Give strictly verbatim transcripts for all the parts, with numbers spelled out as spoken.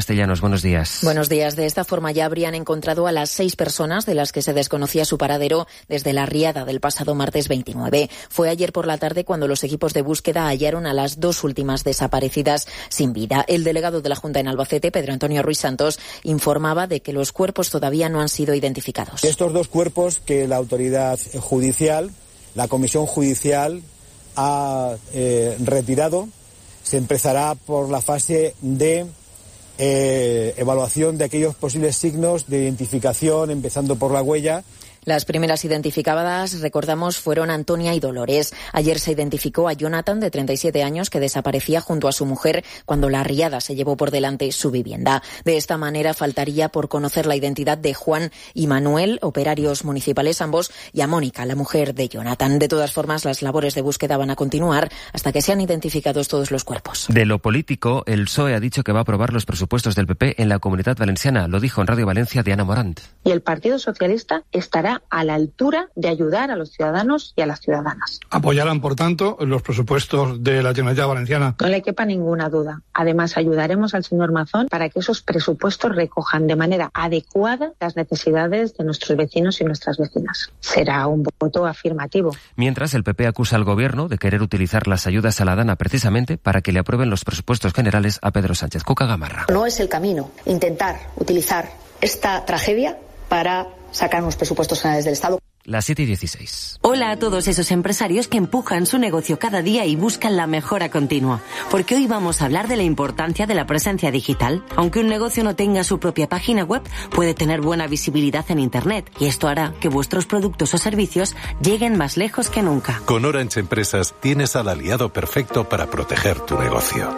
Castellanos, buenos días. Buenos días. De esta forma ya habrían encontrado a las seis personas de las que se desconocía su paradero desde la riada del pasado martes veintinueve. Fue ayer por la tarde cuando los equipos de búsqueda hallaron a las dos últimas desaparecidas sin vida. El delegado de la Junta en Albacete, Pedro Antonio Ruiz Santos, informaba de que los cuerpos todavía no han sido identificados. Estos dos cuerpos que la autoridad judicial, la comisión judicial, ha eh, retirado, se empezará por la fase de eh, evaluación de aquellos posibles signos de identificación, empezando por la huella. Las primeras identificadas, recordamos, fueron Antonia y Dolores. Ayer se identificó a Jonathan, de treinta y siete años, que desaparecía junto a su mujer cuando la riada se llevó por delante su vivienda. De esta manera faltaría por conocer la identidad de Juan y Manuel, operarios municipales ambos, y a Mónica, la mujer de Jonathan. De todas formas, las labores de búsqueda van a continuar hasta que sean identificados todos los cuerpos. De lo político, el P S O E ha dicho que va a aprobar los presupuestos del P P en la Comunidad Valenciana. Lo dijo en Radio Valencia Diana Morant. Y el Partido Socialista estará a la altura de ayudar a los ciudadanos y a las ciudadanas. Apoyarán, por tanto, los presupuestos de la Generalitat Valenciana. No le quepa ninguna duda. Además, ayudaremos al señor Mazón para que esos presupuestos recojan de manera adecuada las necesidades de nuestros vecinos y nuestras vecinas. Será un voto afirmativo. Mientras, el P P acusa al Gobierno de querer utilizar las ayudas a la DANA precisamente para que le aprueben los presupuestos generales a Pedro Sánchez. Cuca Gamarra. No es el camino intentar utilizar esta tragedia para sacar unos presupuestos generales del Estado. Las siete y dieciséis. Hola a todos esos empresarios que empujan su negocio cada día y buscan la mejora continua. Porque hoy vamos a hablar de la importancia de la presencia digital. Aunque un negocio no tenga su propia página web, puede tener buena visibilidad en Internet. Y esto hará que vuestros productos o servicios lleguen más lejos que nunca. Con Orange Empresas tienes al aliado perfecto para proteger tu negocio.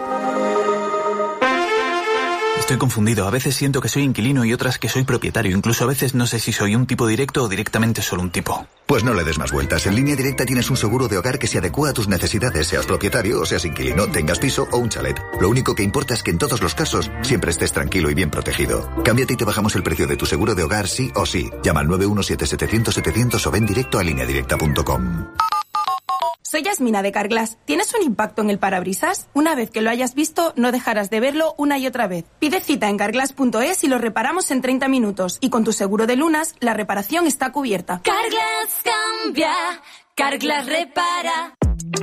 Estoy confundido. A veces siento que soy inquilino y otras que soy propietario. Incluso a veces no sé si soy un tipo directo o directamente solo un tipo. Pues no le des más vueltas. En Línea Directa tienes un seguro de hogar que se adecua a tus necesidades, seas propietario o seas inquilino, tengas piso o un chalet. Lo único que importa es que en todos los casos siempre estés tranquilo y bien protegido. Cámbiate y te bajamos el precio de tu seguro de hogar sí o sí. Llama al nueve uno siete setecientos setecientos o ven directo a línea directa punto com. Soy Yasmina de Carglass. ¿Tienes un impacto en el parabrisas? Una vez que lo hayas visto, no dejarás de verlo una y otra vez. Pide cita en carglass punto es y lo reparamos en treinta minutos. Y con tu seguro de lunas, la reparación está cubierta. Carglass cambia, Carglass repara.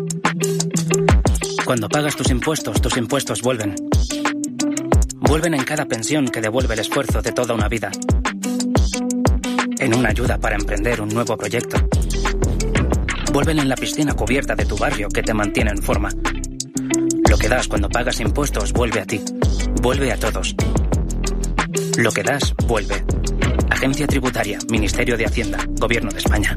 Cuando pagas tus impuestos, tus impuestos vuelven. Vuelven en cada pensión que devuelve el esfuerzo de toda una vida. En una ayuda para emprender un nuevo proyecto. Vuelven en la piscina cubierta de tu barrio que te mantiene en forma. Lo que das cuando pagas impuestos vuelve a ti. Vuelve a todos. Lo que das, vuelve. Agencia Tributaria, Ministerio de Hacienda, Gobierno de España.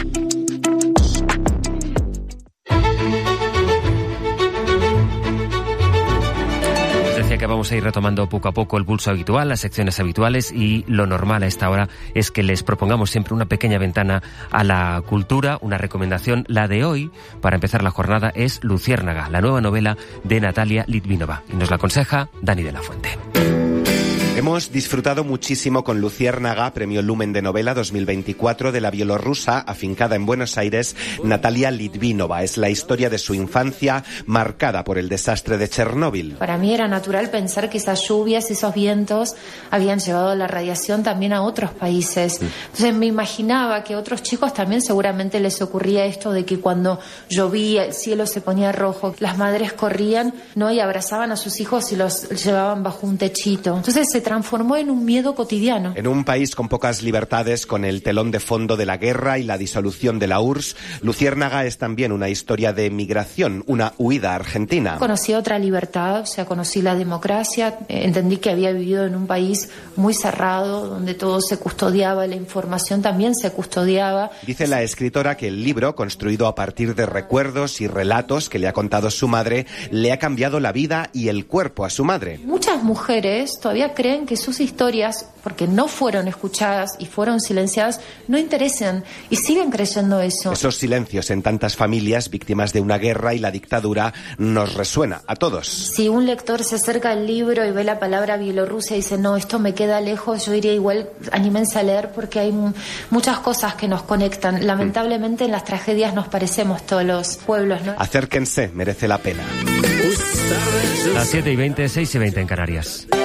Que vamos a ir retomando poco a poco el pulso habitual, las secciones habituales, y lo normal a esta hora es que les propongamos siempre una pequeña ventana a la cultura, una recomendación. La de hoy, para empezar la jornada, es Luciérnaga, la nueva novela de Natalia Litvinova, y nos la aconseja Dani de la Fuente. Hemos disfrutado muchísimo con Luciérnaga, Premio Lumen de Novela dos mil veinticuatro, de la bielorrusa afincada en Buenos Aires, Natalia Litvinova. Es la historia de su infancia marcada por el desastre de Chernóbil. Para mí era natural pensar que esas lluvias, esos vientos habían llevado la radiación también a otros países. Entonces me imaginaba que a otros chicos también seguramente les ocurría esto de que cuando llovía el cielo se ponía rojo, las madres corrían, ¿no?, y abrazaban a sus hijos y los llevaban bajo un techito. Entonces se transformó en un miedo cotidiano. En un país con pocas libertades, con el telón de fondo de la guerra y la disolución de la U R S S, Luciérnaga es también una historia de migración, una huida argentina. Conocí otra libertad, o sea, conocí la democracia, entendí que había vivido en un país muy cerrado, donde todo se custodiaba, la información también se custodiaba. Dice la escritora que el libro, construido a partir de recuerdos y relatos que le ha contado su madre, le ha cambiado la vida y el cuerpo a su madre. Muchas mujeres todavía creen que sus historias, porque no fueron escuchadas y fueron silenciadas, no interesan y siguen creyendo eso. Esos silencios en tantas familias víctimas de una guerra y la dictadura nos resuena a todos. Si un lector se acerca al libro y ve la palabra Bielorrusia y dice, no, esto me queda lejos, yo diría igual, anímense a leer porque hay m- muchas cosas que nos conectan. Lamentablemente en las tragedias nos parecemos todos los pueblos, ¿no? Acérquense, merece la pena. Las siete y veinte, seis y veinte en Canarias.